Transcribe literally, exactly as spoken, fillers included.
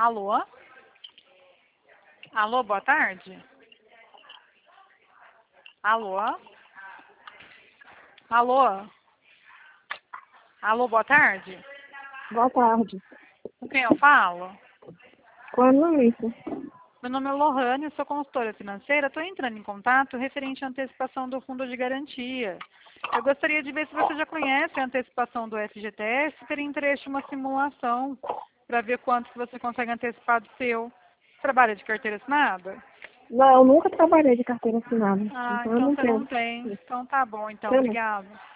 Alô? Alô, boa tarde? Alô? Alô? Alô, boa tarde? Boa tarde. Com quem eu falo? Com a Luísa. Meu nome é Lohane, sou consultora financeira. Estou entrando em contato referente à antecipação do fundo de garantia. Eu gostaria de ver se você já conhece a antecipação do F G T S e teria interesse em uma simulação para ver quanto que você consegue antecipar do seu. Trabalha de carteira assinada? Não, eu nunca trabalhei de carteira assinada. Ah, Então eu então não você não tenho. tem. Então tá bom, então. Eu não. Obrigada.